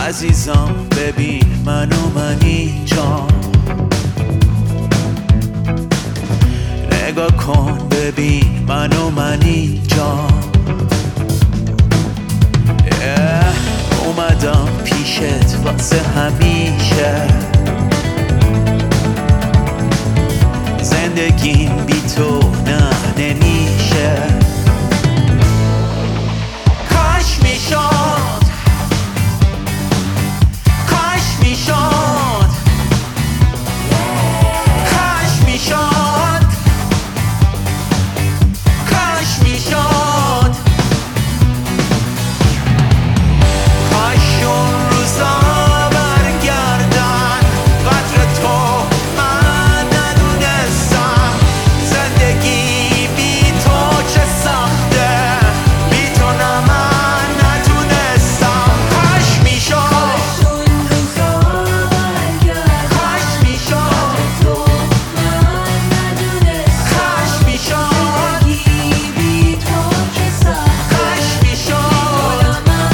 عزیزم ببین منو من اینجا، نگاه کن ببین منو من اینجا. اومدم پیشت واسه همیشه، زندگیم بی تو نه نمیشه. کاش میشد، کاش میشد، کاش میشد، کاش میشد، کاش اون روزا برگردن. قدر تو من ندونستم، زندگی بی تو چه سخته، بی تو نه من نتونستم. کاش میشد، کاش میشد، کاش میشد، کاش میشد.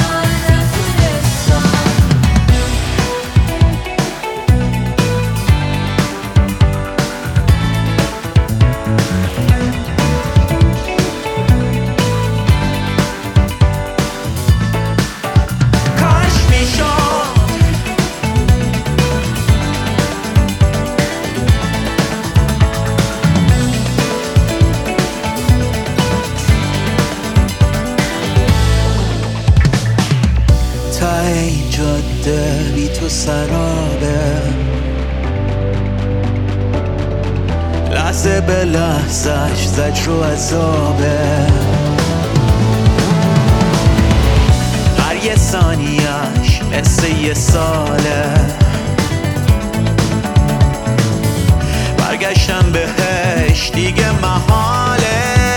کاش میشد، تا این جاده بی تو سرابه، لحظه به لحظهش زجر و عذابه، هر یه ثانیهش مثل یه ساله. برگشتم بهش دیگه محاله.